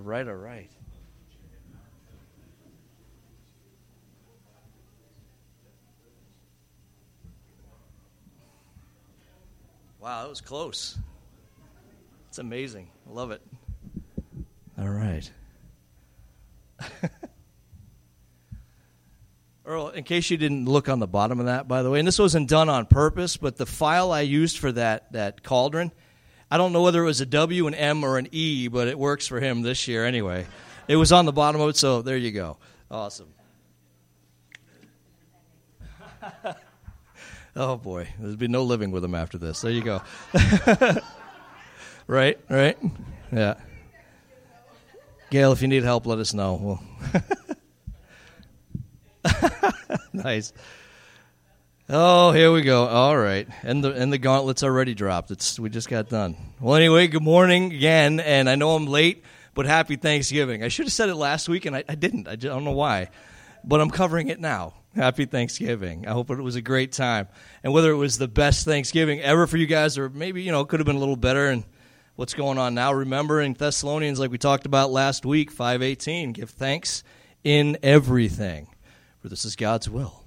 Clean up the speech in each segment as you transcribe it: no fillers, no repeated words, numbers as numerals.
right, all right. Wow, that was close. It's amazing. I love it. All right. Earl, in case you didn't look on the bottom of that, by the way, and this wasn't done on purpose, but the file I used for that cauldron, I don't know whether it was a W, an M, or an E, but it works for him this year anyway. It was on the bottom of it, so there you go. Awesome. Oh, boy. There'll be no living with him after this. There you go. Right? Yeah. Gail, if you need help, let us know. Nice. Oh, here we go. All right. And the gauntlet's already dropped. We just got done. Well, anyway, good morning again. And I know I'm late, but happy Thanksgiving. I should have said it last week, and I didn't. I don't know why. But I'm covering it now. Happy Thanksgiving. I hope it was a great time. And whether it was the best Thanksgiving ever for you guys, or maybe, it could have been a little better, and what's going on now, remember in Thessalonians, like we talked about last week, 5:18, give thanks in everything, for this is God's will.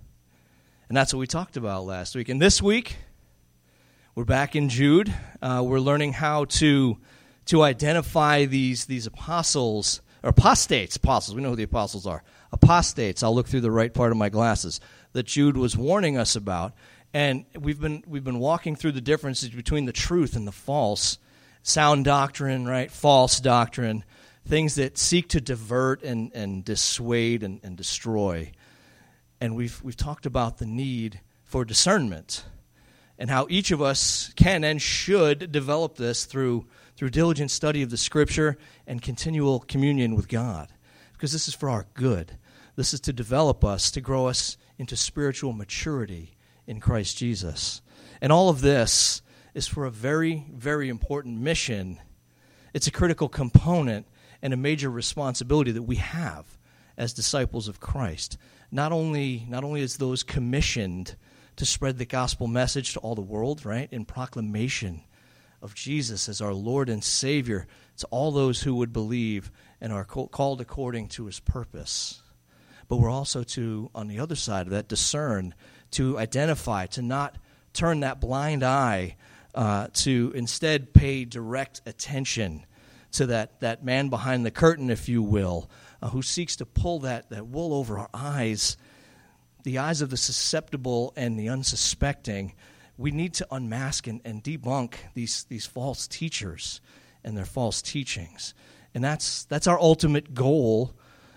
And that's what we talked about last week. And this week, we're back in Jude. We're learning how to identify these apostles, or apostates, apostles. We know who the apostles are. Apostates. I'll look through the right part of my glasses that Jude was warning us about. And we've been walking through the differences between the truth and the false. Sound doctrine, right? False doctrine. Things that seek to divert and dissuade and destroy. And we've talked about the need for discernment and how each of us can and should develop this through diligent study of the Scripture and continual communion with God. Because this is for our good. This is to develop us, to grow us into spiritual maturity in Christ Jesus. And all of this is for a very, very important mission. It's a critical component and a major responsibility that we have as disciples of Christ. Not only as those commissioned to spread the gospel message to all the world, right, in proclamation of Jesus as our Lord and Savior to all those who would believe and are called according to his purpose. But we're also to, on the other side of that, discern, to identify, to not turn that blind eye, to instead pay direct attention to that man behind the curtain, if you will, who seeks to pull that wool over our eyes, the eyes of the susceptible and the unsuspecting. We need to unmask and debunk these false teachers and their false teachings. And that's our ultimate goal.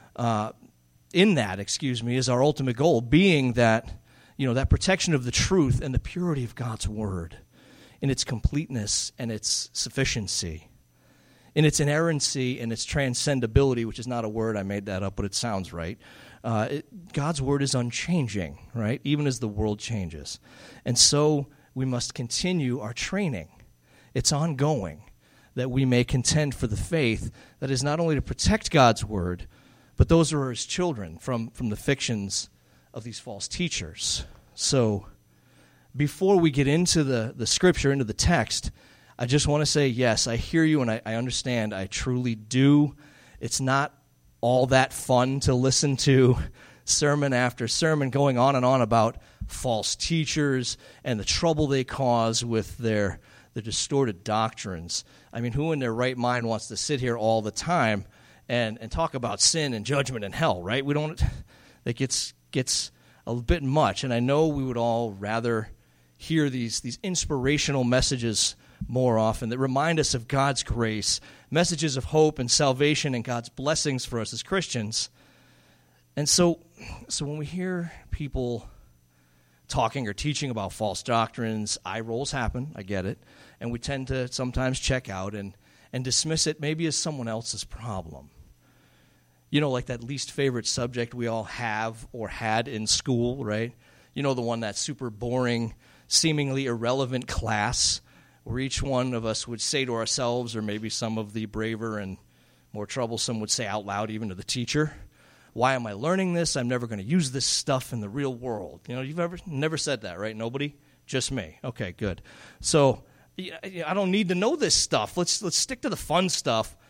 Is our ultimate goal, being that that protection of the truth and the purity of God's word in its completeness and its sufficiency, in its inerrancy and its transcendability, which is not a word, I made that up, but it sounds right. God's word is unchanging, right, even as the world changes. And so we must continue our training. It's ongoing, that we may contend for the faith that is not only to protect God's word, but those who are his children from the fictions of these false teachers. So before we get into the scripture, into the text, I just want to say, yes, I hear you and I understand. I truly do. It's not all that fun to listen to sermon after sermon going on and on about false teachers and the trouble they cause with the distorted doctrines. I mean, who in their right mind wants to sit here all the time and talk about sin and judgment and hell, right? That gets a bit much, and I know we would all rather hear these inspirational messages more often that remind us of God's grace, messages of hope and salvation and God's blessings for us as Christians. And so when we hear people talking or teaching about false doctrines, eye rolls happen, I get it, and we tend to sometimes check out and dismiss it maybe as someone else's problem. Like that least favorite subject we all have or had in school, right? The one that's super boring, seemingly irrelevant class where each one of us would say to ourselves, or maybe some of the braver and more troublesome would say out loud even to the teacher, why am I learning this? I'm never going to use this stuff in the real world. You've never said that, right? Nobody? Just me. Okay, good. So I don't need to know this stuff. Let's stick to the fun stuff.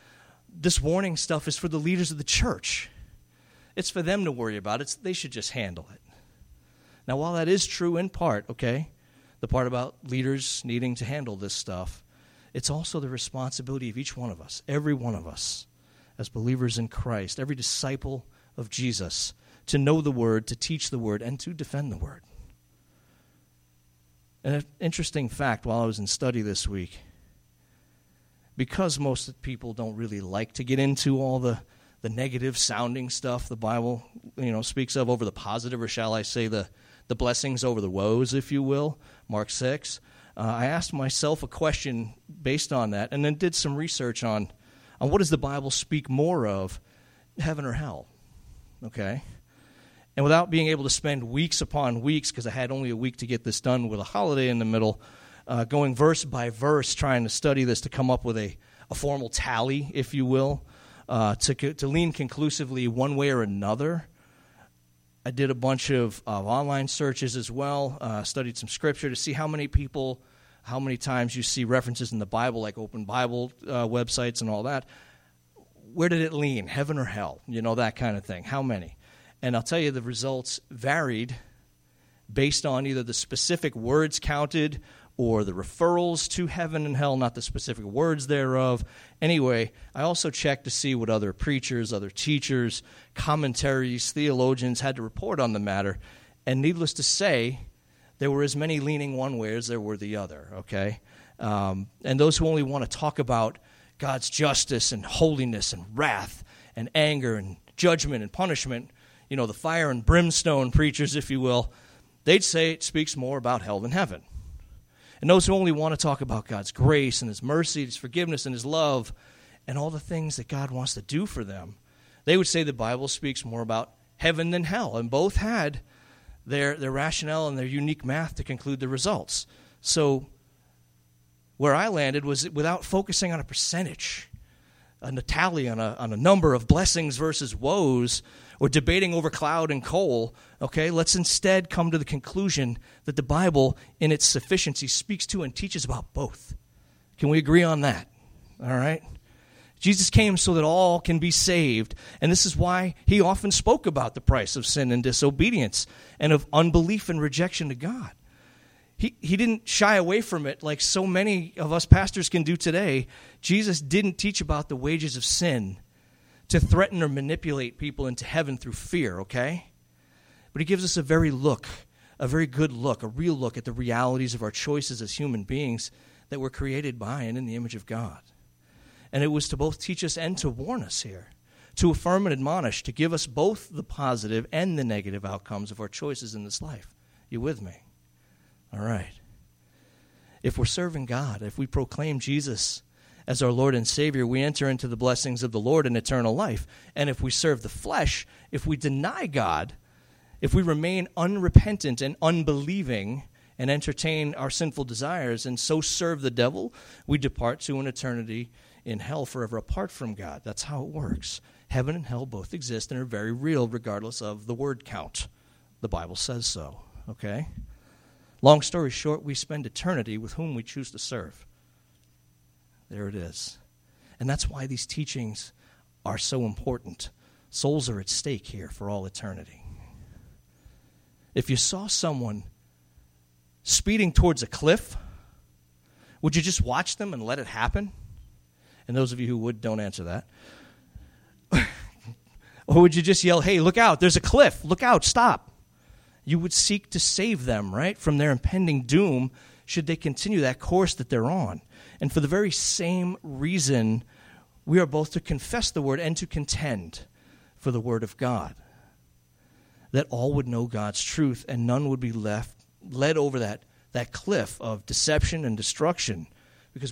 this warning stuff is for the leaders of the church. It's for them to worry about it. They should just handle it. Now, while that is true in part, okay, the part about leaders needing to handle this stuff, it's also the responsibility of each one of us, every one of us, as believers in Christ, every disciple of Jesus, to know the Word, to teach the Word, and to defend the Word. An interesting fact while I was in study this week, because most people don't really like to get into all the negative sounding stuff the Bible, speaks of over the positive, or shall I say the blessings over the woes, if you will, Mark 6. I asked myself a question based on that, and then did some research on what does the Bible speak more of, heaven or hell, okay? And without being able to spend weeks upon weeks, because I had only a week to get this done with a holiday in the middle, going verse by verse, trying to study this to come up with a formal tally, if you will, to lean conclusively one way or another. I did a bunch of online searches as well, studied some scripture to see how many times you see references in the Bible, like Open Bible websites and all that. Where did it lean, heaven or hell? That kind of thing. How many? And I'll tell you, the results varied based on either the specific words counted or the referrals to heaven and hell, not the specific words thereof. Anyway, I also checked to see what other preachers, other teachers, commentaries, theologians had to report on the matter. And needless to say, there were as many leaning one way as there were the other, okay? And those who only want to talk about God's justice and holiness and wrath and anger and judgment and punishment, the fire and brimstone preachers, if you will, they'd say it speaks more about hell than heaven. And those who only want to talk about God's grace and His mercy, His forgiveness and His love and all the things that God wants to do for them, they would say the Bible speaks more about heaven than hell. And both had their rationale and their unique math to conclude the results. So where I landed was without focusing on a percentage, a tally on a number of blessings versus woes, or debating over cloud and coal, okay, let's instead come to the conclusion that the Bible, in its sufficiency, speaks to and teaches about both. Can we agree on that? All right? Jesus came so that all can be saved, and this is why He often spoke about the price of sin and disobedience and of unbelief and rejection to God. He didn't shy away from it like so many of us pastors can do today. Jesus didn't teach about the wages of sin to threaten or manipulate people into heaven through fear, okay? But He gives us a very good look, a real look at the realities of our choices as human beings that were created by and in the image of God. And it was to both teach us and to warn us here, to affirm and admonish, to give us both the positive and the negative outcomes of our choices in this life. You with me? All right. If we're serving God, if we proclaim Jesus as our Lord and Savior, we enter into the blessings of the Lord in eternal life. And if we serve the flesh, if we deny God, if we remain unrepentant and unbelieving and entertain our sinful desires and so serve the devil, we depart to an eternity in hell forever apart from God. That's how it works. Heaven and hell both exist and are very real regardless of the word count. The Bible says so, okay? Long story short, we spend eternity with whom we choose to serve. There it is. And that's why these teachings are so important. Souls are at stake here for all eternity. If you saw someone speeding towards a cliff, would you just watch them and let it happen? And those of you who would, don't answer that. Or would you just yell, hey, look out, there's a cliff, look out, stop. You would seek to save them, right, from their impending doom should they continue that course that they're on. And for the very same reason, we are both to confess the word and to contend for the word of God, that all would know God's truth and none would be led over that cliff of deception and destruction. Because,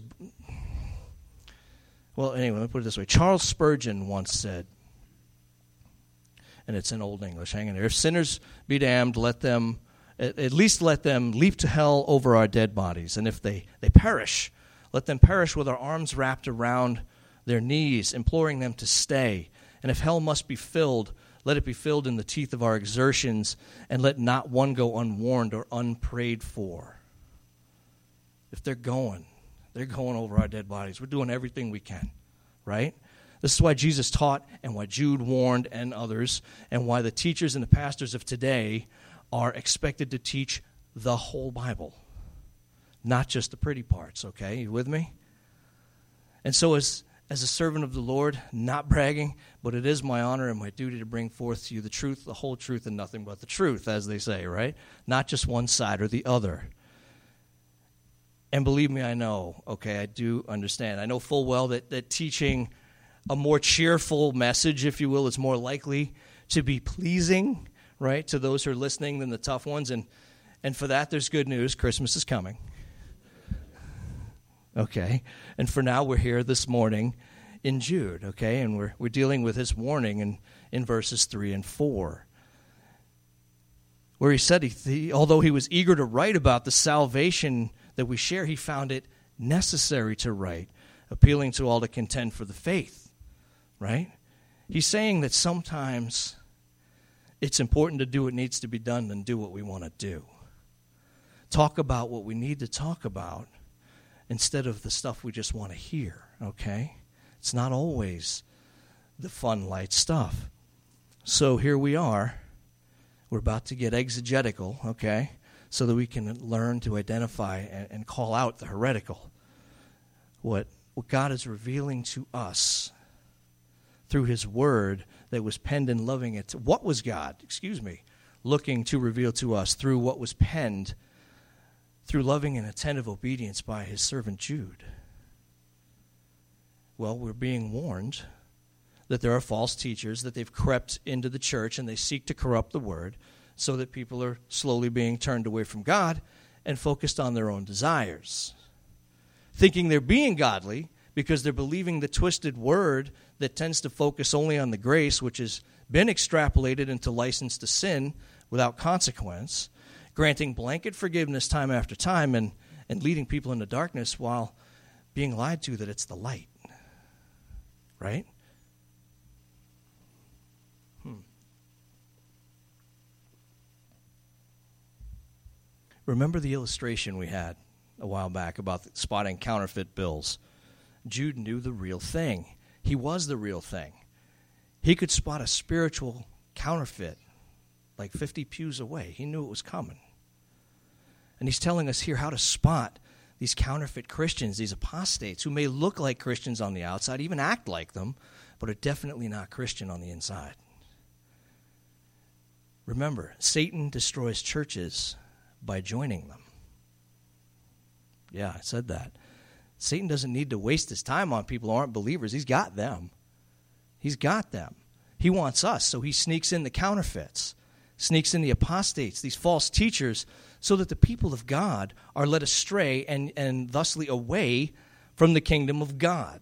well, anyway, let me put it this way. Charles Spurgeon once said, and it's in Old English, hang in there, if sinners be damned, at least let them leap to hell over our dead bodies. And if they perish, let them perish with our arms wrapped around their knees, imploring them to stay. And if hell must be filled, let it be filled in the teeth of our exertions, and let not one go unwarned or unprayed for. If they're going over our dead bodies. We're doing everything we can, right? This is why Jesus taught and why Jude warned and others, and why the teachers and the pastors of today are expected to teach the whole Bible, not just the pretty parts, okay? You with me? And so as a servant of the Lord, not bragging, but it is my honor and my duty to bring forth to you the truth, the whole truth, and nothing but the truth, as they say, right? Not just one side or the other. And believe me, I know, okay, I do understand. I know full well that teaching a more cheerful message, if you will, is more likely to be pleasing, right, to those who are listening than the tough ones. And for that, there's good news. Christmas is coming. Okay, and for now, we're here this morning in Jude, okay, and we're dealing with his warning in verses 3 and 4, where he said, although he was eager to write about the salvation that we share, he found it necessary to write, appealing to all to contend for the faith, right? He's saying that sometimes it's important to do what needs to be done than do what we want to do. Talk about what we need to talk about instead of the stuff we just want to hear, okay? It's not always the fun, light stuff. So here we are. We're about to get exegetical, okay, so that we can learn to identify and call out the heretical. What God is revealing to us through his word that was penned in loving it. What was God, looking to reveal to us through what was penned through loving and attentive obedience by his servant Jude? Well, we're being warned that there are false teachers, that they've crept into the church and they seek to corrupt the word so that people are slowly being turned away from God and focused on their own desires, thinking they're being godly because they're believing the twisted word that tends to focus only on the grace, which has been extrapolated into license to sin without consequence, granting blanket forgiveness time after time and leading people into darkness while being lied to that it's the light. Right? Remember the illustration we had a while back about spotting counterfeit bills? Jude knew the real thing. He was the real thing. He could spot a spiritual counterfeit like 50 pews away. He knew it was coming. And he's telling us here how to spot these counterfeit Christians, these apostates who may look like Christians on the outside, even act like them, but are definitely not Christian on the inside. Remember, Satan destroys churches by joining them. Yeah, I said that. Satan doesn't need to waste his time on people who aren't believers. He's got them. He's got them. He wants us, so he sneaks in the counterfeits, sneaks in the apostates, these false teachers, so that the people of God are led astray and thusly away from the kingdom of God.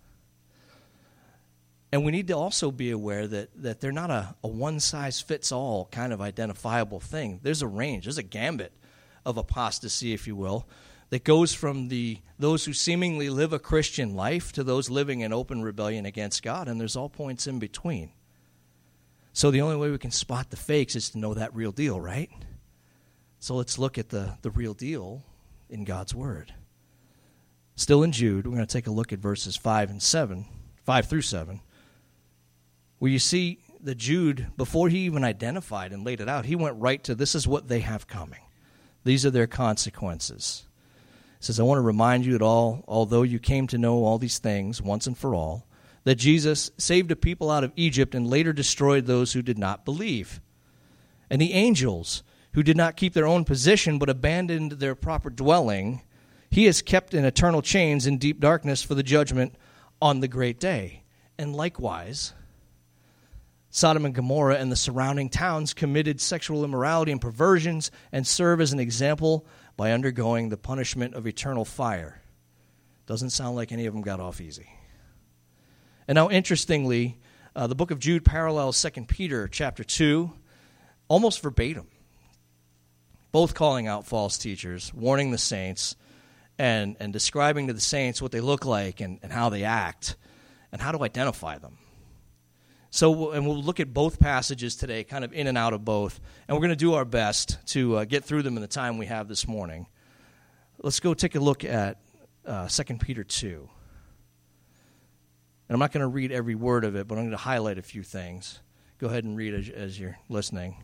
And we need to also be aware that they're not a one-size-fits-all kind of identifiable thing. There's a range, there's a gambit of apostasy, if you will, that goes from those who seemingly live a Christian life to those living in open rebellion against God, and there's all points in between. So the only way we can spot the fakes is to know that real deal, right? So let's look at the real deal in God's Word. Still in Jude, we're going to take a look at verses 5 through 7, where you see that Jude, before he even identified and laid it out, he went right to this is what they have coming. These are their consequences. He says, I want to remind you that although you came to know all these things once and for all, that Jesus saved a people out of Egypt and later destroyed those who did not believe. And the angels who did not keep their own position but abandoned their proper dwelling, he has kept in eternal chains in deep darkness for the judgment on the great day. And likewise, Sodom and Gomorrah and the surrounding towns committed sexual immorality and perversions and serve as an example by undergoing the punishment of eternal fire. Doesn't sound like any of them got off easy. And now, interestingly, the book of Jude parallels 2 Peter chapter 2, almost verbatim, both calling out false teachers, warning the saints, and describing to the saints what they look like and how they act and how to identify them. So, and we'll look at both passages today, kind of in and out of both, and we're going to do our best to get through them in the time we have this morning. Let's go take a look at 2 Peter 2. And I'm not going to read every word of it, but I'm going to highlight a few things. Go ahead and read as you're listening.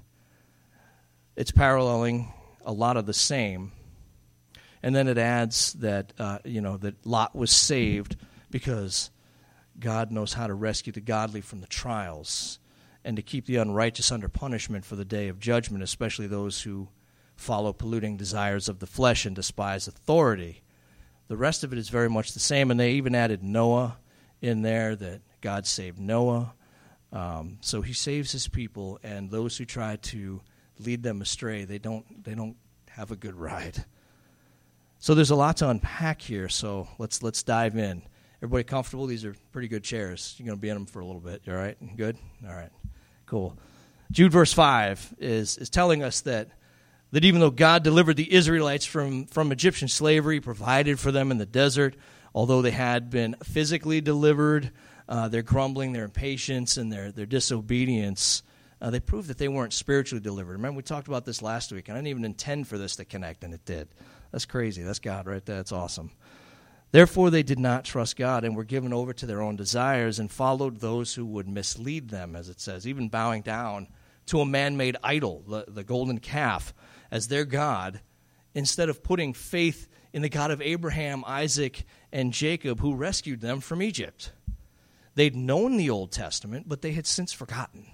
It's paralleling a lot of the same. And then it adds that, that Lot was saved because God knows how to rescue the godly from the trials and to keep the unrighteous under punishment for the day of judgment, especially those who follow polluting desires of the flesh and despise authority. The rest of it is very much the same, and they even added Noah in there, that God saved Noah. So he saves his people, and those who try to lead them astray, they don't have a good ride. So there's a lot to unpack here, so let's dive in. Everybody comfortable? These are pretty good chairs. You're going to be in them for a little bit. You all right? Good? All right. Cool. Jude verse 5 is telling us that even though God delivered the Israelites from Egyptian slavery, provided for them in the desert, although they had been physically delivered, their grumbling, their impatience, and their disobedience, they proved that they weren't spiritually delivered. Remember, we talked about this last week, and I didn't even intend for this to connect, and it did. That's crazy. That's God right there. That's awesome. Therefore, they did not trust God and were given over to their own desires and followed those who would mislead them, as it says, even bowing down to a man-made idol, the golden calf, as their God, instead of putting faith in the God of Abraham, Isaac, and Jacob, who rescued them from Egypt. They'd known the Old Testament, but they had since forgotten.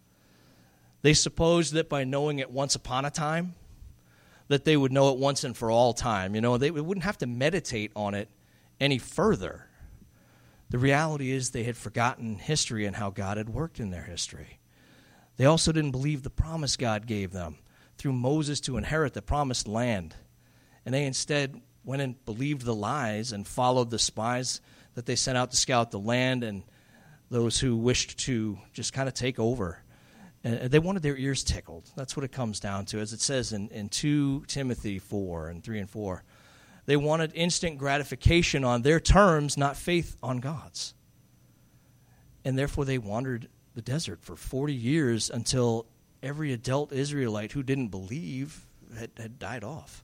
They supposed that by knowing it once upon a time, that they would know it once and for all time. They wouldn't have to meditate on it any further. The reality is they had forgotten history and how God had worked in their history. They also didn't believe the promise God gave them through Moses to inherit the promised land. And they instead went and believed the lies and followed the spies that they sent out to scout the land and those who wished to just kind of take over. And they wanted their ears tickled. That's what it comes down to, as it says in 2 Timothy 4 and 3 and 4. They wanted instant gratification on their terms, not faith on God's. And therefore they wandered the desert for 40 years until every adult Israelite who didn't believe had died off.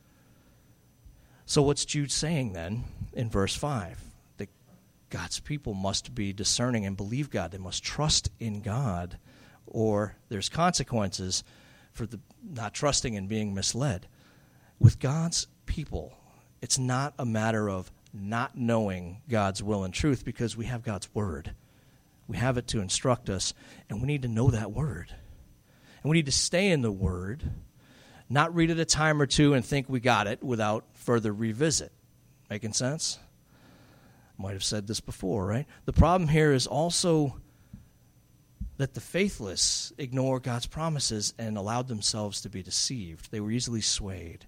So what's Jude saying then in verse 5? That God's people must be discerning and believe God. They must trust in God, or there's consequences for the not trusting and being misled. With God's people, it's not a matter of not knowing God's will and truth, because we have God's word. We have it to instruct us, and we need to know that word. And we need to stay in the word, not read it a time or two and think we got it without further revisit. Making sense? Might have said this before, right? The problem here is also that the faithless ignore God's promises and allowed themselves to be deceived. They were easily swayed.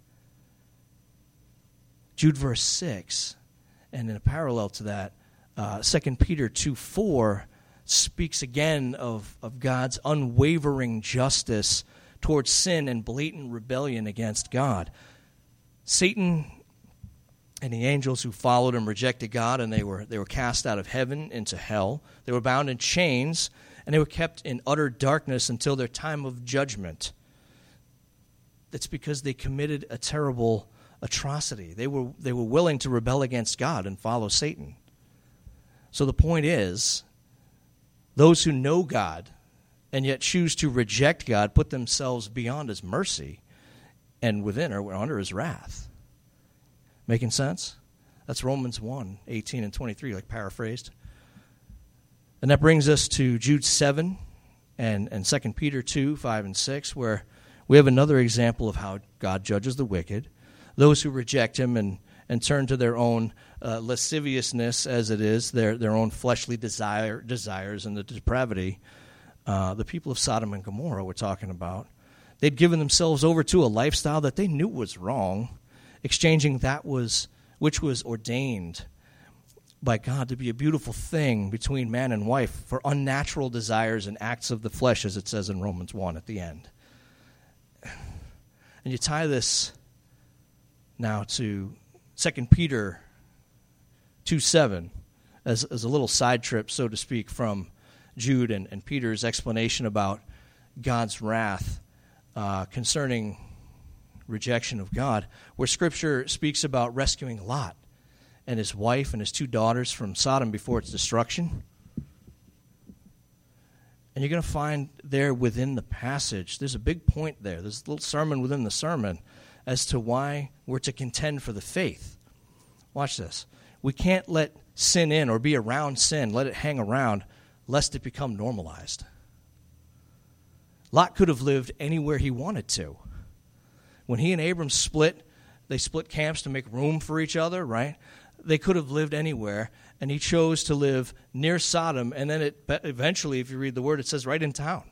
Jude verse 6, and in a parallel to that, 2 Peter 2:4 speaks again of God's unwavering justice towards sin and blatant rebellion against God. Satan and the angels who followed him rejected God, and they were cast out of heaven into hell. They were bound in chains, and they were kept in utter darkness until their time of judgment. That's because they committed a terrible atrocity. They were willing to rebel against God and follow Satan. So the point is, those who know God and yet choose to reject God put themselves beyond his mercy and within or under his wrath. Making sense? That's Romans 1:18 and 23, like paraphrased. And that brings us to Jude 7 and 2 Peter 2:5 and 6, where we have another example of how God judges the wicked, those who reject him and turn to their own lasciviousness, as it is, their own fleshly desires and the depravity. The people of Sodom and Gomorrah we're talking about. They'd given themselves over to a lifestyle that they knew was wrong, exchanging that which was ordained by God to be a beautiful thing between man and wife for unnatural desires and acts of the flesh, as it says in Romans 1 at the end. And you tie this now to 2 Peter 2:7 as a little side trip, so to speak, from Jude and Peter's explanation about God's wrath concerning rejection of God, where Scripture speaks about rescuing Lot and his wife and his 2 daughters from Sodom before its destruction. And you're going to find there within the passage, there's a big point there. There's a little sermon within the sermon as to why we're to contend for the faith. Watch this. We can't let sin in or be around sin, let it hang around, lest it become normalized. Lot could have lived anywhere he wanted to. When he and Abram split, they split camps to make room for each other, right? They could have lived anywhere, and he chose to live near Sodom, and then eventually, if you read the word, it says right in town.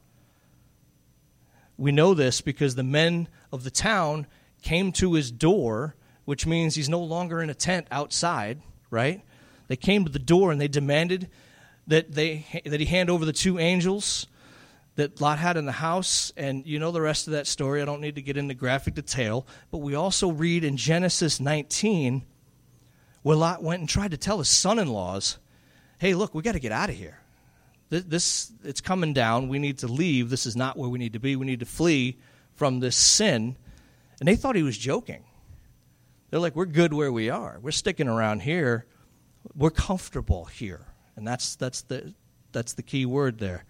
We know this because the men of the town came to his door, which means he's no longer in a tent outside, right? They came to the door and they demanded that he hand over the 2 angels that Lot had in the house, and you know the rest of that story. I don't need to get into graphic detail, but we also read in Genesis 19 where Lot went and tried to tell his son-in-laws, hey, look, we got to get out of here. It's coming down. We need to leave. This is not where we need to be. We need to flee from this sin. And they thought he was joking. They're like, we're good where we are. We're sticking around here. We're comfortable here. And that's the key word there.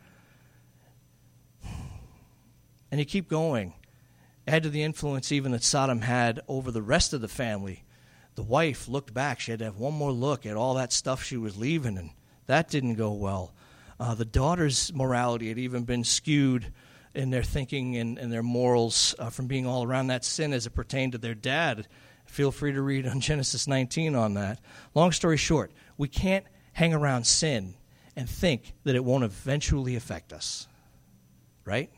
And you keep going. Add to the influence even that Sodom had over the rest of the family. The wife looked back. She had to have one more look at all that stuff she was leaving, and that didn't go well. The daughters' morality had even been skewed in their thinking and their morals from being all around that sin as it pertained to their dad. Feel free to read on Genesis 19 on that. Long story short, we can't hang around sin and think that it won't eventually affect us. Right?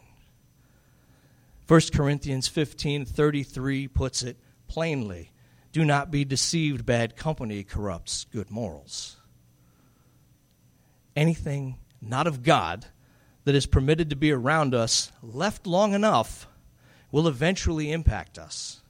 1 Corinthians 15:33 puts it plainly. Do not be deceived, bad company corrupts good morals. Anything not of God that is permitted to be around us, left long enough, will eventually impact us.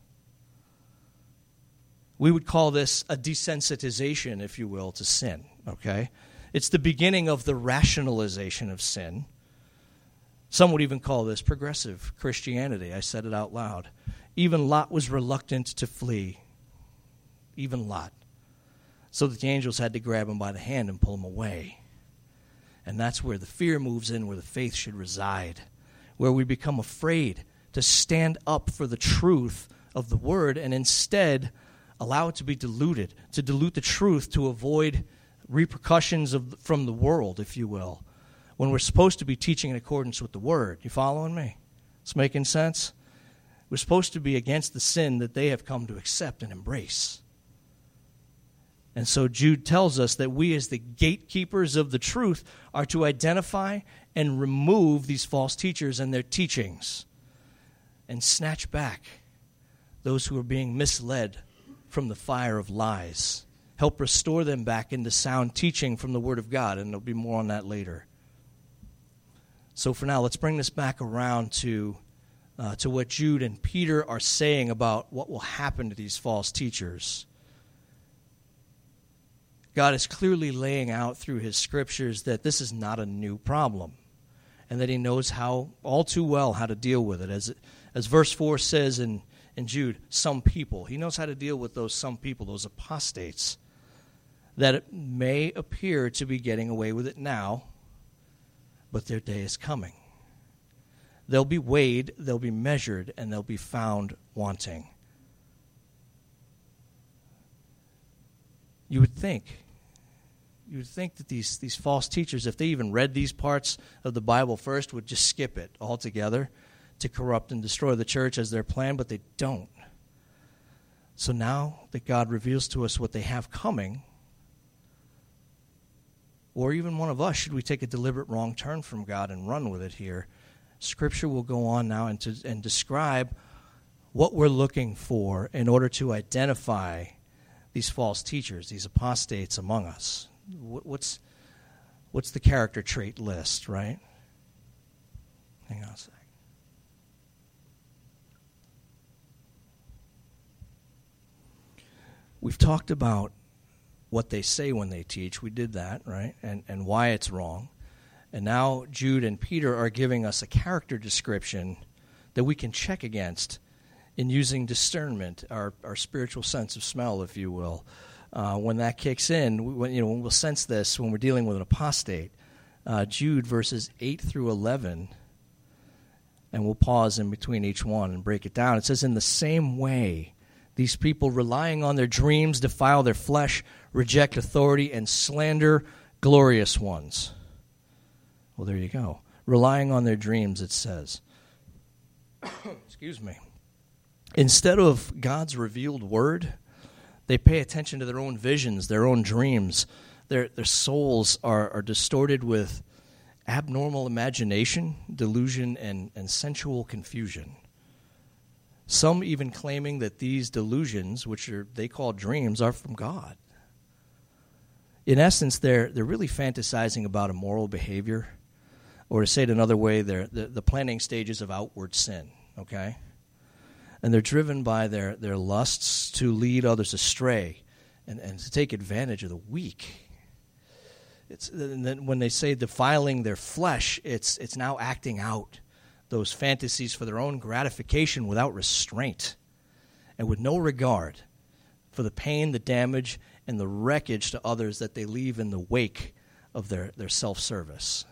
We would call this a desensitization, if you will, to sin, okay? It's the beginning of the rationalization of sin. Some would even call this progressive Christianity. I said it out loud. Even Lot was reluctant to flee. Even Lot. So that the angels had to grab him by the hand and pull him away. And that's where the fear moves in, where the faith should reside, where we become afraid to stand up for the truth of the word and instead allow it to be diluted, to dilute the truth to avoid repercussions from the world, if you will, when we're supposed to be teaching in accordance with the word. You following me? It's making sense? We're supposed to be against the sin that they have come to accept and embrace. And so Jude tells us that we as the gatekeepers of the truth are to identify and remove these false teachers and their teachings and snatch back those who are being misled from the fire of lies. Help restore them back into sound teaching from the Word of God, and there'll be more on that later. So for now, let's bring this back around to what Jude and Peter are saying about what will happen to these false teachers. God is clearly laying out through his scriptures that this is not a new problem and that he knows all too well how to deal with it. As verse 4 says in Jude, some people. He knows how to deal with those some people, those apostates, that it may appear to be getting away with it now, but their day is coming. They'll be weighed, they'll be measured, and they'll be found wanting. You would think that these false teachers, if they even read these parts of the Bible first, would just skip it altogether to corrupt and destroy the church as their plan, but they don't. So now that God reveals to us what they have coming, or even one of us, should we take a deliberate wrong turn from God and run with it here, Scripture will go on now and describe what we're looking for in order to identify these false teachers, these apostates among us. What's the character trait list, right? Hang on a sec. We've talked about what they say when they teach. We did that, right? And why it's wrong. And now Jude and Peter are giving us a character description that we can check against in using discernment, our spiritual sense of smell, if you will. when that kicks in, when we'll sense this when we're dealing with an apostate. Jude verses 8 through 11, and we'll pause in between each one and break it down. It says, in the same way, these people relying on their dreams defile their flesh, reject authority, and slander glorious ones. Well, there you go. Relying on their dreams, it says. Excuse me. Instead of God's revealed word, they pay attention to their own visions, their own dreams. Their souls are distorted with abnormal imagination, delusion, and sensual confusion. Some even claiming that these delusions, which they call dreams, are from God. In essence, they're really fantasizing about immoral behavior, or to say it another way, they're the planning stages of outward sin, okay? And they're driven by their lusts to lead others astray and to take advantage of the weak. And then when they say defiling their flesh, it's now acting out those fantasies for their own gratification without restraint and with no regard for the pain, the damage, and the wreckage to others that they leave in the wake of their self-service.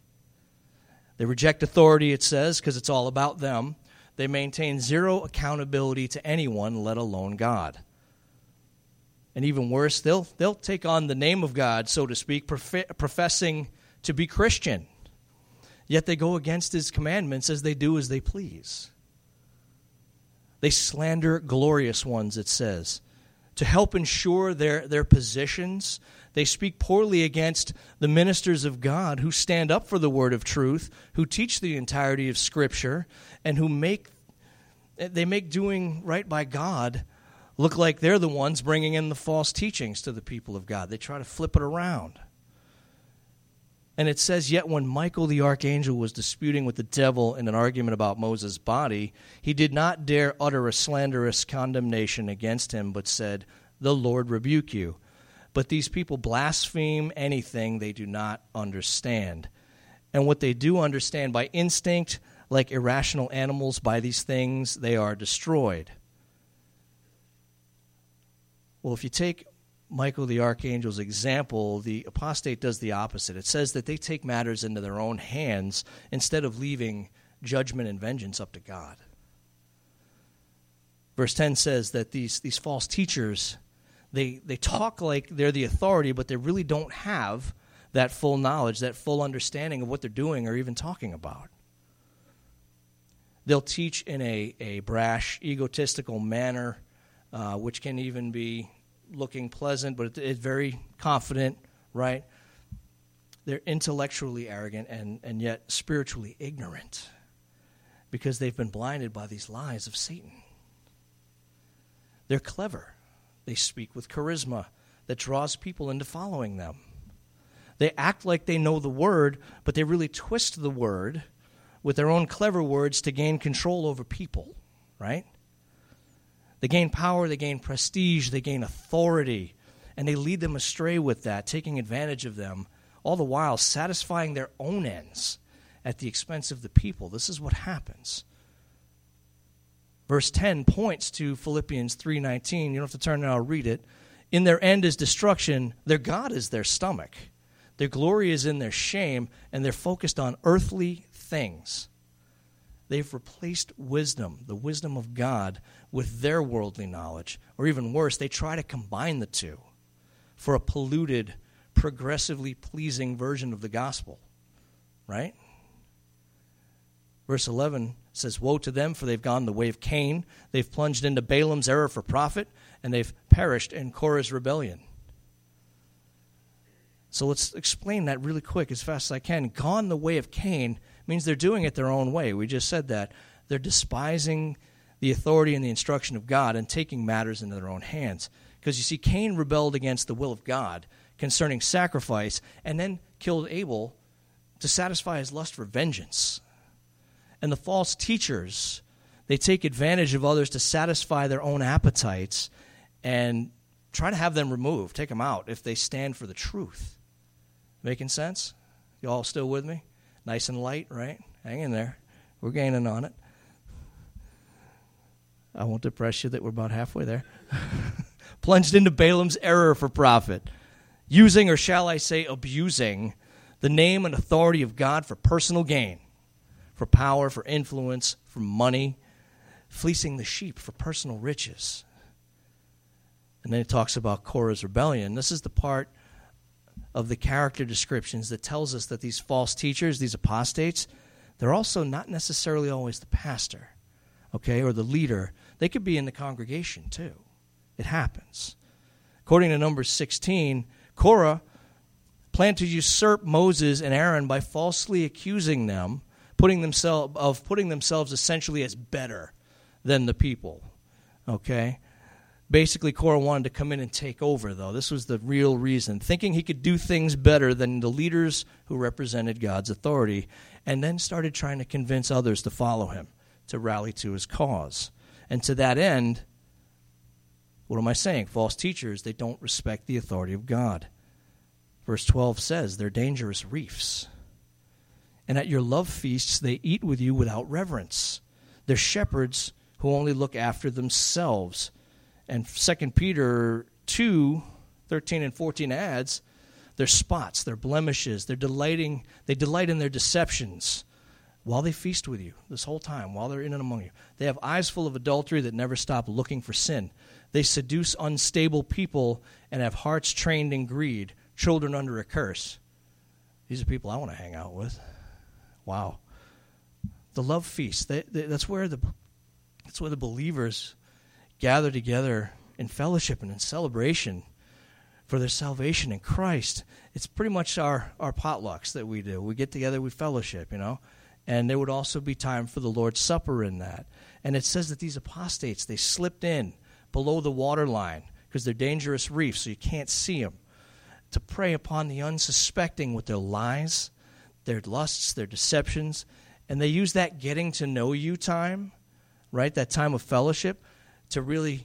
They reject authority, it says, because it's all about them. They maintain zero accountability to anyone, let alone God. And even worse, they'll take on the name of God, so to speak, professing to be Christian. Yet they go against his commandments as they do as they please. They slander glorious ones, it says. To help ensure their positions, they speak poorly against the ministers of God who stand up for the word of truth, who teach the entirety of Scripture, and who make doing right by God look like they're the ones bringing in the false teachings to the people of God. They try to flip it around. And it says, yet when Michael the archangel was disputing with the devil in an argument about Moses' body, he did not dare utter a slanderous condemnation against him, but said, the Lord rebuke you. But these people blaspheme anything they do not understand. And what they do understand by instinct, like irrational animals, by these things they are destroyed. Well, if you take Michael the archangel's example, the apostate does the opposite. It says that they take matters into their own hands instead of leaving judgment and vengeance up to God. Verse 10 says that these false teachers, they talk like they're the authority, but they really don't have that full knowledge, that full understanding of what they're doing or even talking about. They'll teach in a brash, egotistical manner, which can even be looking pleasant, but it's very confident, right? They're intellectually arrogant and yet spiritually ignorant because they've been blinded by these lies of Satan. They're clever. They speak with charisma that draws people into following them. They act like they know the word, but they really twist the word with their own clever words to gain control over people, right? They gain power, they gain prestige, they gain authority, and they lead them astray with that, taking advantage of them, all the while satisfying their own ends at the expense of the people. This is what happens. Verse 10 points to Philippians 3:19. You don't have to turn now, I'll read it. In their end is destruction, their God is their stomach. Their glory is in their shame, and they're focused on earthly things. They've replaced wisdom, the wisdom of God, with their worldly knowledge. Or even worse, they try to combine the two for a polluted, progressively pleasing version of the gospel. Right? Verse 11 says, woe to them, for they've gone the way of Cain. They've plunged into Balaam's error for profit, and they've perished in Korah's rebellion. So let's explain that really quick as fast as I can. Gone the way of Cain means they're doing it their own way. We just said that. They're despising the authority and the instruction of God and taking matters into their own hands. Because you see, Cain rebelled against the will of God concerning sacrifice and then killed Abel to satisfy his lust for vengeance. And the false teachers, they take advantage of others to satisfy their own appetites and try to have them removed, take them out if they stand for the truth. Making sense? You all still with me? Nice and light, right? Hang in there. We're gaining on it. I won't depress you that we're about halfway there. plunged into Balaam's error for profit, using, or shall I say abusing, the name and authority of God for personal gain, for power, for influence, for money, fleecing the sheep for personal riches. And then it talks about Korah's rebellion. This is the part of the character descriptions that tells us that these false teachers, these apostates, they're also not necessarily always the pastor, okay, or the leader. They could be in the congregation too. It happens. According to Numbers 16, Korah planned to usurp Moses and Aaron by falsely accusing them, putting themselves essentially as better than the people, okay? Basically, Korah wanted to come in and take over, though. This was the real reason, thinking he could do things better than the leaders who represented God's authority, and then started trying to convince others to follow him, to rally to his cause. And to that end, what am I saying? False teachers, they don't respect the authority of God. Verse 12 says, they're dangerous reefs. And at your love feasts, they eat with you without reverence. They're shepherds who only look after themselves. And 2 Peter 2, 13 and 14 adds, they're spots, they're blemishes, they delight in their deceptions while they feast with you this whole time, while they're in and among you. They have eyes full of adultery that never stop looking for sin. They seduce unstable people and have hearts trained in greed, children under a curse. These are people I want to hang out with. Wow. The love feast, that's where the believers gather together in fellowship and in celebration for their salvation in Christ. It's pretty much our potlucks that we do. We get together, we fellowship, And there would also be time for the Lord's Supper in that. And it says that these apostates, they slipped in below the waterline because they're dangerous reefs, so you can't see them, to prey upon the unsuspecting with their lies, their lusts, their deceptions. And they use that getting to know you time, right, that time of fellowship, to really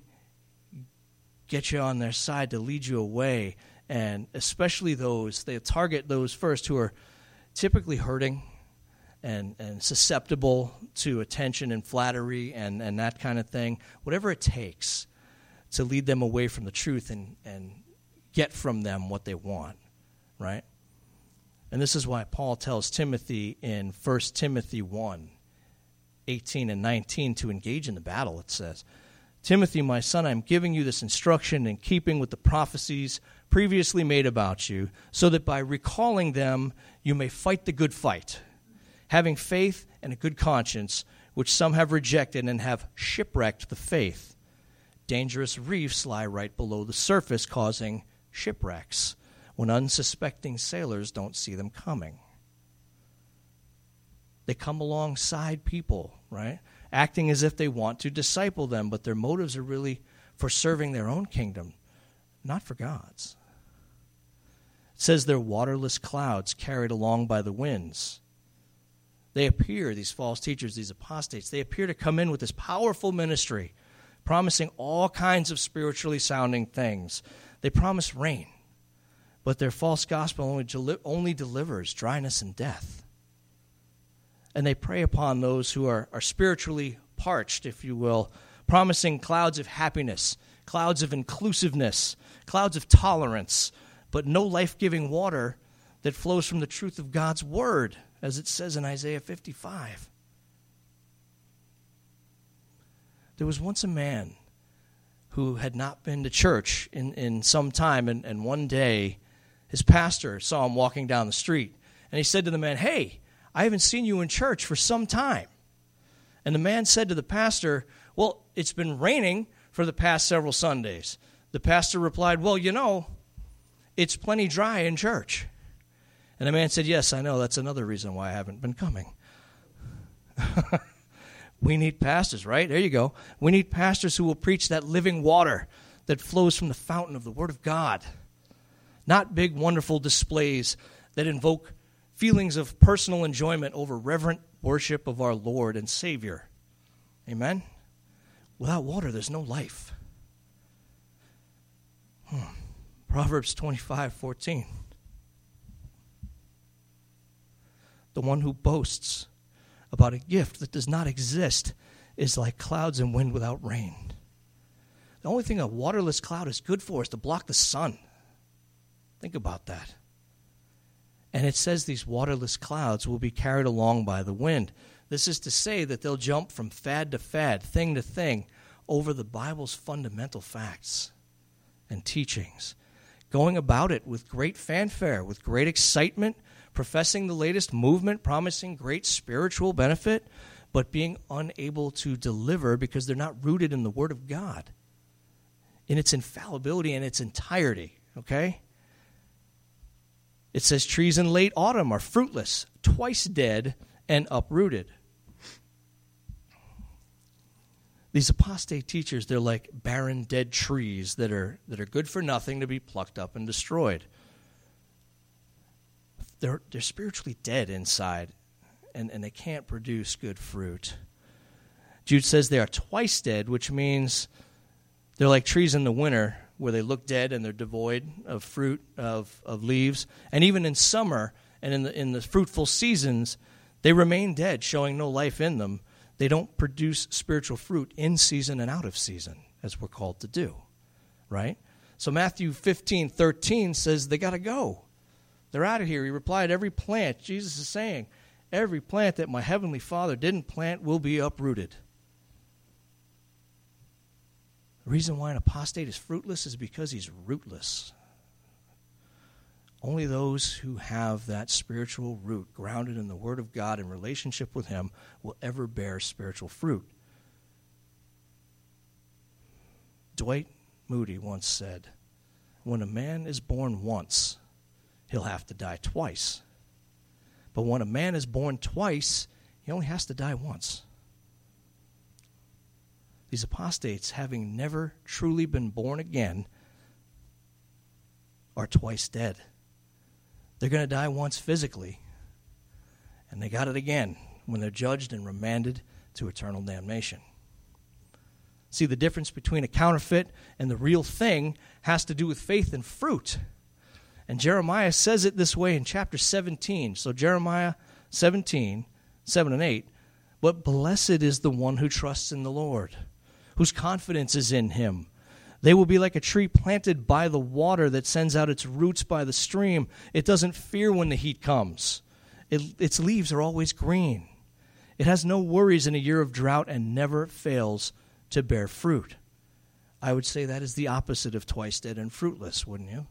get you on their side, to lead you away. And especially they target those first who are typically hurting and susceptible to attention and flattery and that kind of thing, whatever it takes to lead them away from the truth and get from them what they want, right? And this is why Paul tells Timothy in 1 Timothy 1, 18 and 19 to engage in the battle, it says, Timothy, my son, I am giving you this instruction in keeping with the prophecies previously made about you, so that by recalling them you may fight the good fight, having faith and a good conscience, which some have rejected and have shipwrecked the faith. Dangerous reefs lie right below the surface, causing shipwrecks when unsuspecting sailors don't see them coming. They come alongside people, right, acting as if they want to disciple them, but their motives are really for serving their own kingdom, not for God's. It says they're waterless clouds carried along by the winds. They appear, these false teachers, these apostates, they appear to come in with this powerful ministry, promising all kinds of spiritually sounding things. They promise rain, but their false gospel only delivers dryness and death. And they prey upon those who are spiritually parched, if you will, promising clouds of happiness, clouds of inclusiveness, clouds of tolerance, but no life-giving water that flows from the truth of God's word, as it says in Isaiah 55. There was once a man who had not been to church in some time, and one day his pastor saw him walking down the street, and he said to the man, "Hey, I haven't seen you in church for some time." And the man said to the pastor, "Well, it's been raining for the past several Sundays." The pastor replied, "Well, it's plenty dry in church." And the man said, "Yes, I know. That's another reason why I haven't been coming." We need pastors, right? There you go. We need pastors who will preach that living water that flows from the fountain of the Word of God. Not big, wonderful displays that invoke feelings of personal enjoyment over reverent worship of our Lord and Savior. Amen? Without water, there's no life. Proverbs 25:14. The one who boasts about a gift that does not exist is like clouds and wind without rain. The only thing a waterless cloud is good for is to block the sun. Think about that. And it says these waterless clouds will be carried along by the wind. This is to say that they'll jump from fad to fad, thing to thing, over the Bible's fundamental facts and teachings, going about it with great fanfare, with great excitement, professing the latest movement, promising great spiritual benefit, but being unable to deliver because they're not rooted in the Word of God, in its infallibility and its entirety, okay? It says trees in late autumn are fruitless, twice dead, and uprooted. These apostate teachers, they're like barren, dead trees that are good for nothing to be plucked up and destroyed. They're spiritually dead inside, and they can't produce good fruit. Jude says they are twice dead, which means they're like trees in the winter where they look dead and they're devoid of fruit, of leaves. And even in summer and in the fruitful seasons, they remain dead, showing no life in them. They don't produce spiritual fruit in season and out of season, as we're called to do, right? So Matthew 15:13 says they got to go. They're out of here. He replied, every plant, Jesus is saying, every plant that my heavenly Father didn't plant will be uprooted. The reason why an apostate is fruitless is because he's rootless. Only those who have that spiritual root grounded in the Word of God in relationship with Him will ever bear spiritual fruit. Dwight Moody once said, when a man is born once, he'll have to die twice. But when a man is born twice, he only has to die once. These apostates, having never truly been born again, are twice dead. They're going to die once physically, and they got it again when they're judged and remanded to eternal damnation. See, the difference between a counterfeit and the real thing has to do with faith and fruit. And Jeremiah says it this way in chapter 17. So Jeremiah 17, 7 and 8. But blessed is the one who trusts in the Lord, whose confidence is in Him. They will be like a tree planted by the water that sends out its roots by the stream. It doesn't fear when the heat comes. Its leaves are always green. It has no worries in a year of drought and never fails to bear fruit. I would say that is the opposite of twice dead and fruitless, wouldn't you?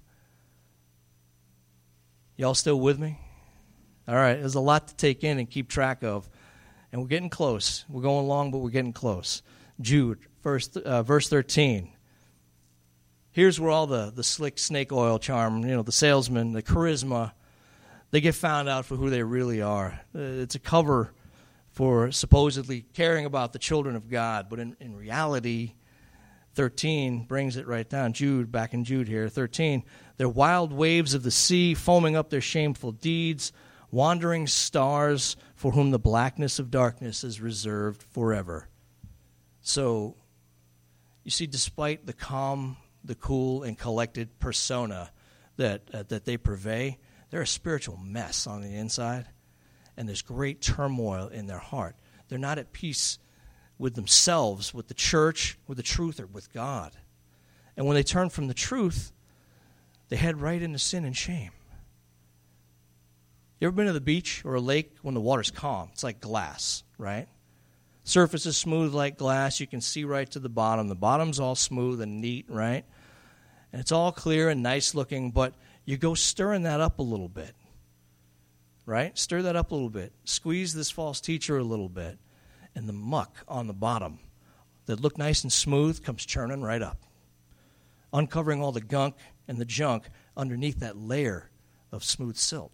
Y'all still with me? All right, there's a lot to take in and keep track of. And we're getting close. We're going long, but we're getting close. Jude, verse 13. Here's where all the slick snake oil charm, the salesman, the charisma, they get found out for who they really are. It's a cover for supposedly caring about the children of God, but in reality, 13 brings it right down. Jude, back in Jude here, 13. They're wild waves of the sea, foaming up their shameful deeds, wandering stars for whom the blackness of darkness is reserved forever. So, you see, despite the calm, the cool, and collected persona that they purvey, they're a spiritual mess on the inside, and there's great turmoil in their heart. They're not at peace with themselves, with the church, with the truth, or with God. And when they turn from the truth, they head right into sin and shame. You ever been to the beach or a lake when the water's calm? It's like glass, right? Surface is smooth like glass. You can see right to the bottom. The bottom's all smooth and neat, right? And it's all clear and nice looking, but you go stirring that up a little bit, right? Stir that up a little bit. Squeeze this false teacher a little bit. And the muck on the bottom that looked nice and smooth comes churning right up, uncovering all the gunk and the junk underneath that layer of smooth silt.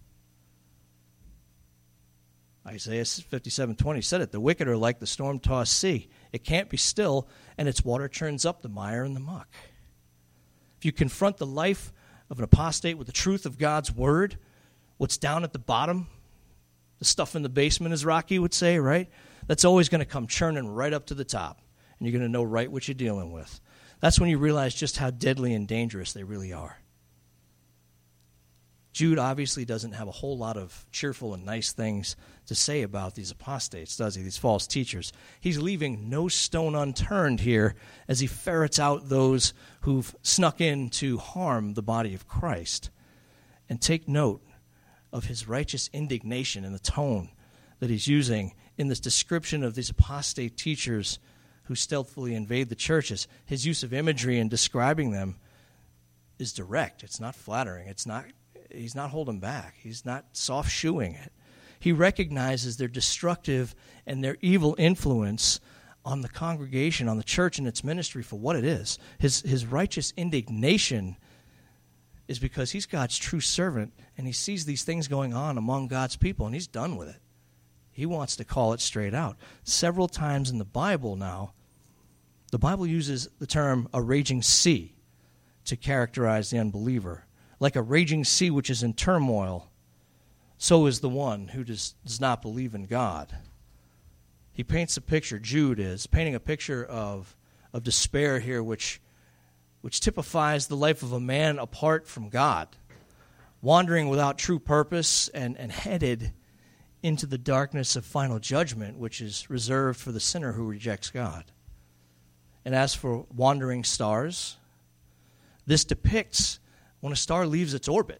Isaiah 57:20 said it. The wicked are like the storm-tossed sea. It can't be still, and its water churns up the mire and the muck. If you confront the life of an apostate with the truth of God's word, what's down at the bottom, the stuff in the basement, as Rocky would say, right? That's always going to come churning right up to the top, and you're going to know right what you're dealing with. That's when you realize just how deadly and dangerous they really are. Jude obviously doesn't have a whole lot of cheerful and nice things to say about these apostates, does he, these false teachers? He's leaving no stone unturned here as he ferrets out those who've snuck in to harm the body of Christ. And take note of his righteous indignation and the tone that he's using in this description of these apostate teachers who stealthily invade the churches. His use of imagery in describing them is direct. It's not flattering. He's not holding back. He's not soft-shoeing it. He recognizes their destructive and their evil influence on the congregation, on the church and its ministry for what it is. His righteous indignation is because he's God's true servant, and he sees these things going on among God's people, and he's done with it. He wants to call it straight out. Several times in the Bible now, the Bible uses the term a raging sea to characterize the unbeliever. Like a raging sea which is in turmoil, so is the one who does not believe in God. He paints a picture, Jude is, painting a picture of despair here which typifies the life of a man apart from God, wandering without true purpose and headed into the darkness of final judgment, which is reserved for the sinner who rejects God. And as for wandering stars, this depicts when a star leaves its orbit.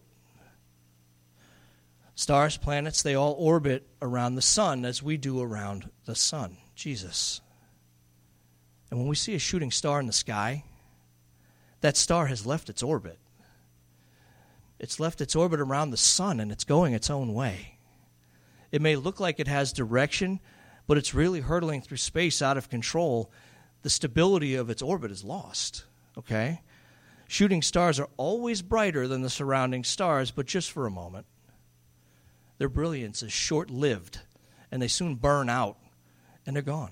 Stars, planets, they all orbit around the sun as we do around the sun, Jesus. And when we see a shooting star in the sky, that star has left its orbit. It's left its orbit around the sun, and it's going its own way. It may look like it has direction, but it's really hurtling through space out of control. The stability of its orbit is lost, okay? Shooting stars are always brighter than the surrounding stars, but just for a moment. Their brilliance is short-lived, and they soon burn out, and they're gone.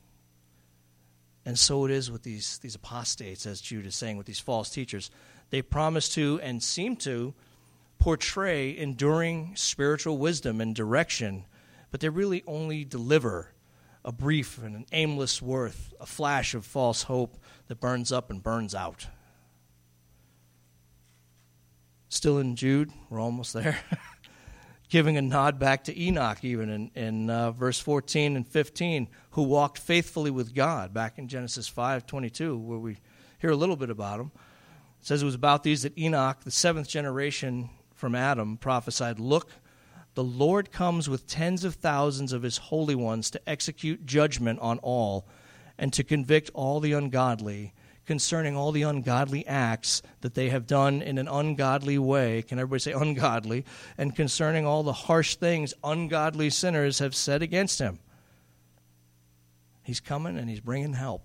And so it is with these apostates, as Jude is saying, with these false teachers. They promise to and seem to portray enduring spiritual wisdom and direction, but they really only deliver a brief and an aimless worth, a flash of false hope that burns up and burns out. Still in Jude, we're almost there. Giving a nod back to Enoch even in verse 14 and 15, who walked faithfully with God, back in Genesis 5:22, where we hear a little bit about him. It says it was about these that Enoch, the seventh generation from Adam, prophesied, "Look, the Lord comes with tens of thousands of his holy ones to execute judgment on all and to convict all the ungodly concerning all the ungodly acts that they have done in an ungodly way." Can everybody say ungodly? "And concerning all the harsh things ungodly sinners have said against him." He's coming and he's bringing help.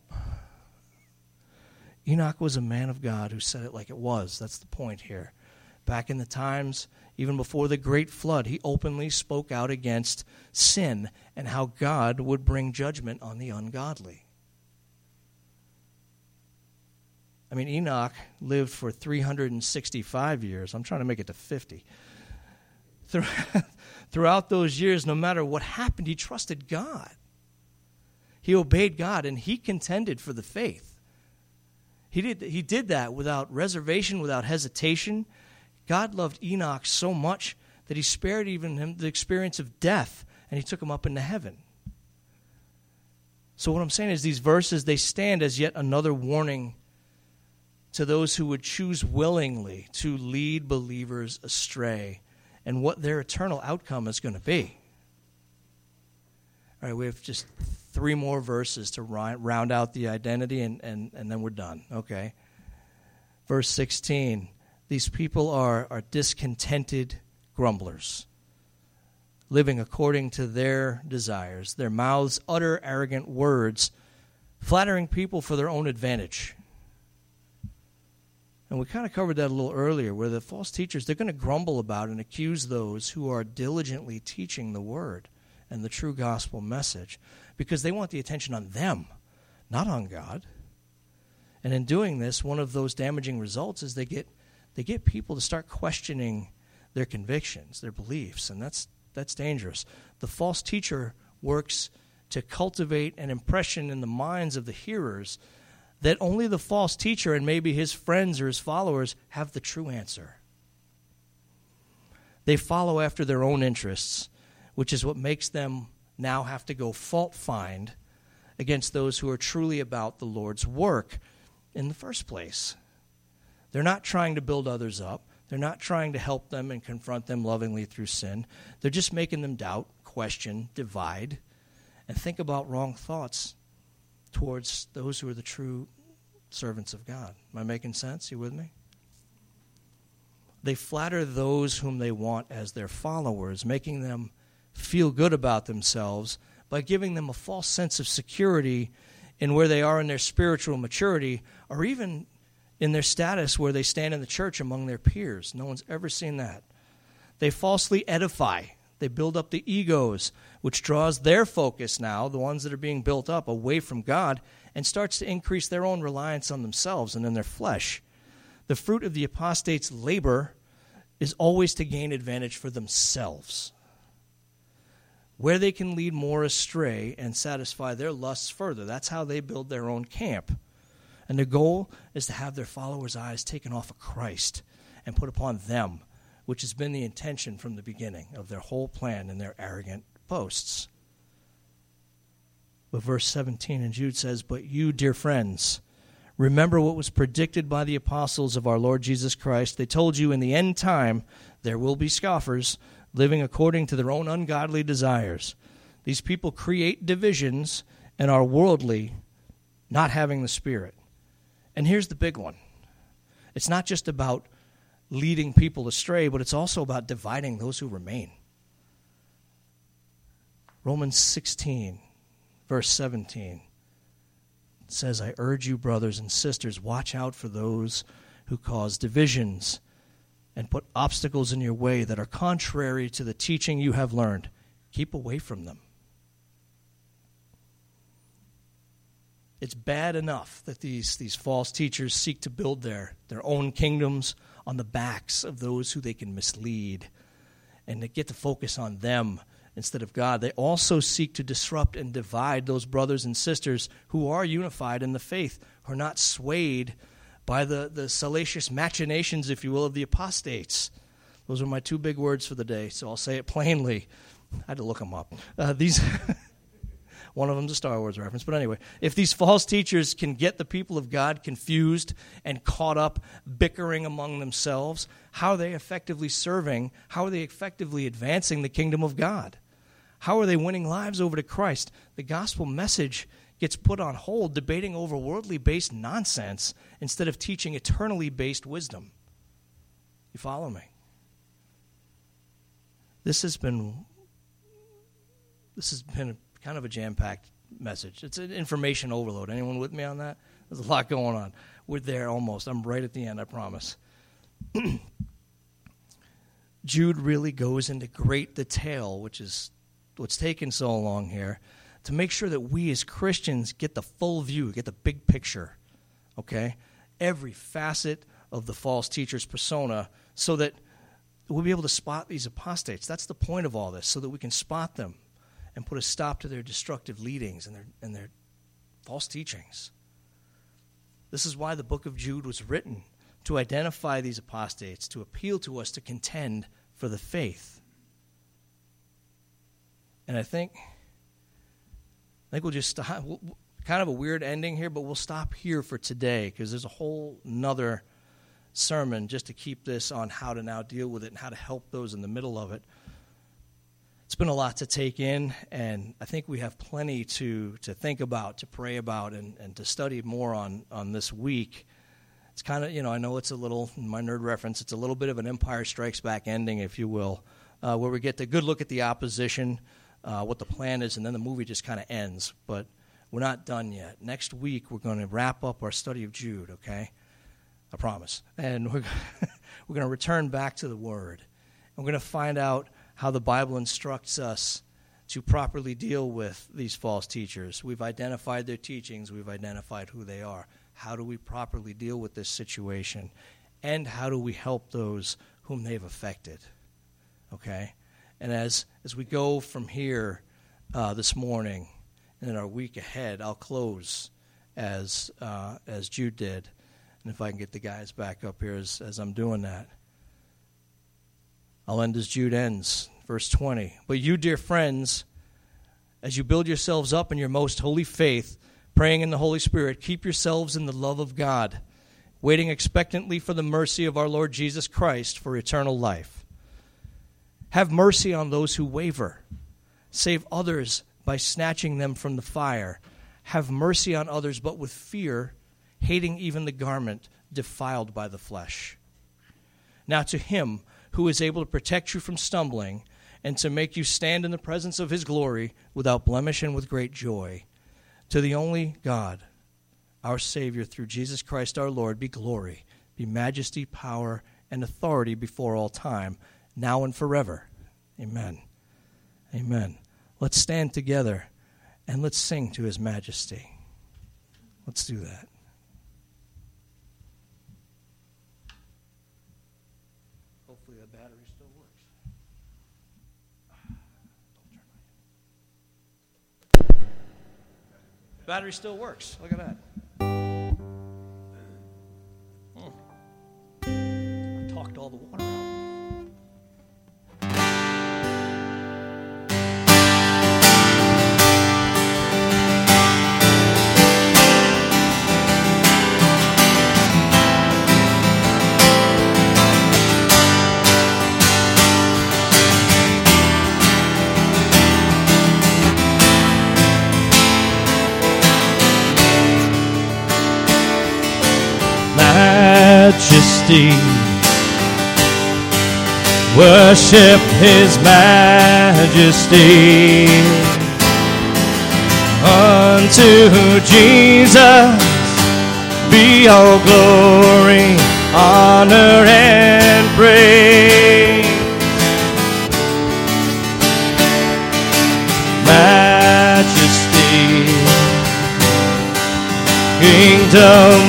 Enoch was a man of God who said it like it was. That's the point here. Back in the times, even before the great flood, he openly spoke out against sin and how God would bring judgment on the ungodly. I mean, Enoch lived for 365 years. I'm trying to make it to 50. Throughout those years, no matter what happened, he trusted God. He obeyed God, and he contended for the faith. He did that without reservation, without hesitation. God loved Enoch so much that he spared even him the experience of death, and he took him up into heaven. So what I'm saying is these verses, they stand as yet another warning to those who would choose willingly to lead believers astray and what their eternal outcome is going to be. All right, we have just 3 more verses to round out the identity, and then we're done. Okay. Verse 16, these people are discontented grumblers, living according to their desires. Their mouths utter arrogant words, flattering people for their own advantage. And we kind of covered that a little earlier, where the false teachers, they're going to grumble about and accuse those who are diligently teaching the word and the true gospel message, because they want the attention on them, not on God. And in doing this, one of those damaging results is they get people to start questioning their convictions, their beliefs, and that's dangerous. The false teacher works to cultivate an impression in the minds of the hearers that only the false teacher and maybe his friends or his followers have the true answer. They follow after their own interests, which is what makes them now have to go fault find against those who are truly about the Lord's work in the first place. They're not trying to build others up. They're not trying to help them and confront them lovingly through sin. They're just making them doubt, question, divide, and think about wrong thoughts towards those who are the true servants of God. Am I making sense? You with me? They flatter those whom they want as their followers, making them feel good about themselves by giving them a false sense of security in where they are in their spiritual maturity, or even in their status where they stand in the church among their peers. No one's ever seen that. They falsely edify. They build up the egos, which draws their focus now, the ones that are being built up, away from God, and starts to increase their own reliance on themselves and in their flesh. The fruit of the apostate's labor is always to gain advantage for themselves, where they can lead more astray and satisfy their lusts further. That's how they build their own camp. And the goal is to have their followers' eyes taken off of Christ and put upon them, which has been the intention from the beginning of their whole plan and their arrogant boasts. But verse 17 in Jude says, "But you, dear friends, remember what was predicted by the apostles of our Lord Jesus Christ. They told you in the end time there will be scoffers, living according to their own ungodly desires. These people create divisions and are worldly, not having the Spirit." And here's the big one. It's not just about leading people astray, but it's also about dividing those who remain. Romans 16, verse 17 says, "I urge you, brothers and sisters, watch out for those who cause divisions and put obstacles in your way that are contrary to the teaching you have learned. Keep away from them." It's bad enough that these false teachers seek to build their own kingdoms on the backs of those who they can mislead, and they get to focus on them instead of God. They also seek to disrupt and divide those brothers and sisters who are unified in the faith, who are not swayed by the salacious machinations, if you will, of the apostates. Those are my two big words for the day, so I'll say it plainly. I had to look them up. One of them's a Star Wars reference. But anyway, if these false teachers can get the people of God confused and caught up bickering among themselves, how are they effectively serving? How are they effectively advancing the kingdom of God? How are they winning lives over to Christ? The gospel message gets put on hold, debating over worldly-based nonsense instead of teaching eternally-based wisdom. You follow me? This has been kind of a jam-packed message. It's an information overload. Anyone with me on that? There's a lot going on. We're there almost. I'm right at the end, I promise. Jude really goes into great detail, which is what's taken so long here, to make sure that we as Christians get the full view, get the big picture, okay? Every facet of the false teacher's persona, so that we'll be able to spot these apostates. That's the point of all this, so that we can spot them and put a stop to their destructive leadings and their false teachings. This is why the book of Jude was written, to identify these apostates, to appeal to us to contend for the faith. And I think we'll just stop. Kind of a weird ending here, but we'll stop here for today, because there's a whole nother sermon just to keep this on how to now deal with it and how to help those in the middle of it. It's been a lot to take in, and I think we have plenty to think about, to pray about, and to study more on this week. It's kind of, I know it's a little, in my nerd reference, it's a little bit of an Empire Strikes Back ending, if you will, where we get the good look at the opposition, what the plan is, and then the movie just kind of ends. But we're not done yet. Next week, we're going to wrap up our study of Jude, okay? I promise. And we're going to return back to the Word. And we're going to find out how the Bible instructs us to properly deal with these false teachers. We've identified their teachings. We've identified who they are. How do we properly deal with this situation? And how do we help those whom they've affected? Okay? And as we go from here this morning and in our week ahead, I'll close as Jude did. And if I can get the guys back up here as I'm doing that. I'll end as Jude ends, verse 20. But you, dear friends, as you build yourselves up in your most holy faith, praying in the Holy Spirit, keep yourselves in the love of God, waiting expectantly for the mercy of our Lord Jesus Christ for eternal life. Have mercy on those who waver. Save others by snatching them from the fire. Have mercy on others, but with fear, hating even the garment defiled by the flesh. Now to him who is able to protect you from stumbling and to make you stand in the presence of his glory without blemish and with great joy, to the only God, our Savior, through Jesus Christ our Lord, be glory, be majesty, power, and authority before all time, now and forever. Amen. Amen. Let's stand together and let's sing to his majesty. Let's do that. Hopefully the battery still works. Battery still works. Look at that. I talked all the water out. Majesty, worship his majesty. Unto Jesus be all glory, honor, and praise. Majesty, kingdom,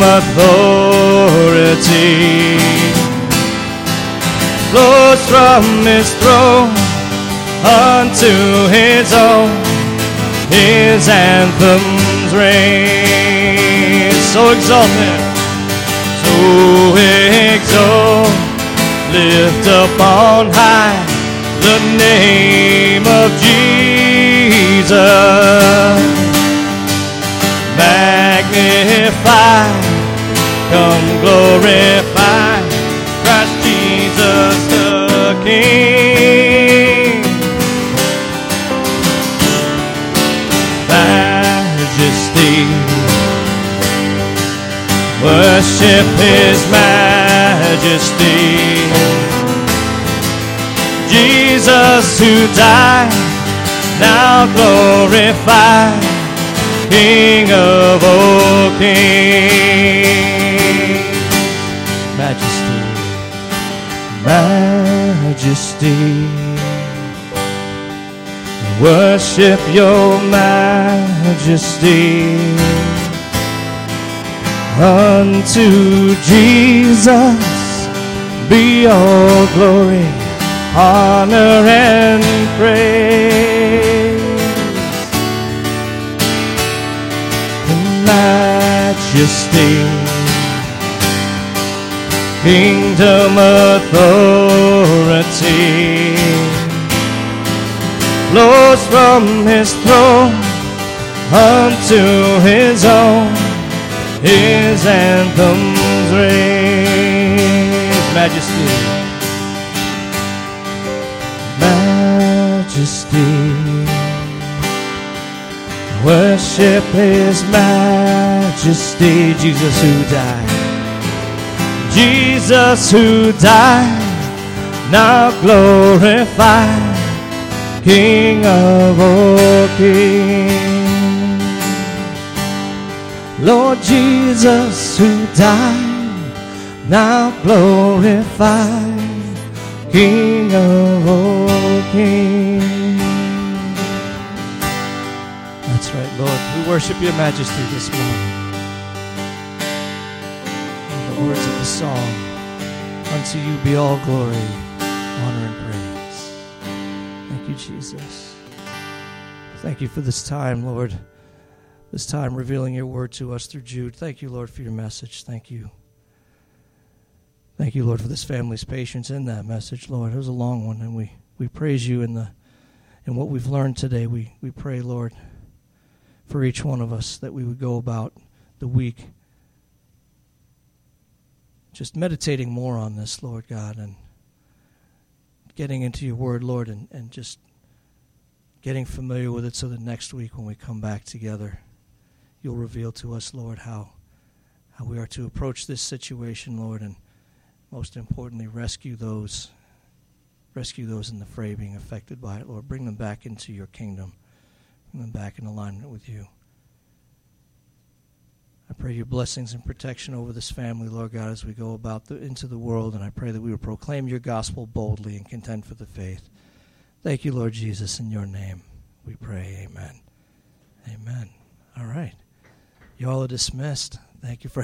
authority flows from his throne unto his own. His anthems reign. So exalted, so exalt, lift up on high the name of Jesus. Magnify, come glorify Christ Jesus the King. Majesty, worship his majesty. Jesus who died, now glorified, King of all kings. Majesty, majesty, worship your majesty. Unto Jesus be all glory, honor, and praise. Majesty, kingdom, authority flows from his throne unto his own. His anthems raise. Majesty, majesty, worship his majesty. Jesus who died, Jesus who died, now glorified, King of all kings. Lord Jesus who died, now glorified, King of all kings. That's right, Lord. We worship your majesty this morning. In the words of the song, unto you be all glory, honor, and praise. Thank you, Jesus. Thank you for this time, Lord. This time revealing your word to us through Jude. Thank you, Lord, for your message. Thank you. Thank you, Lord, for this family's patience in that message, Lord. It was a long one, and we praise you in what we've learned today. We pray, Lord, for each one of us that we would go about the week just meditating more on this, Lord God, and getting into your word, Lord, and just getting familiar with it so that next week when we come back together, you'll reveal to us, Lord, how we are to approach this situation, Lord, and most importantly, rescue those in the fray being affected by it, Lord. Bring them back into your kingdom. Bring them back in alignment with you. I pray your blessings and protection over this family, Lord God, as we go about into the world, and I pray that we will proclaim your gospel boldly and contend for the faith. Thank you, Lord Jesus, in your name we pray. Amen. Amen. All right. You all are dismissed. Thank you for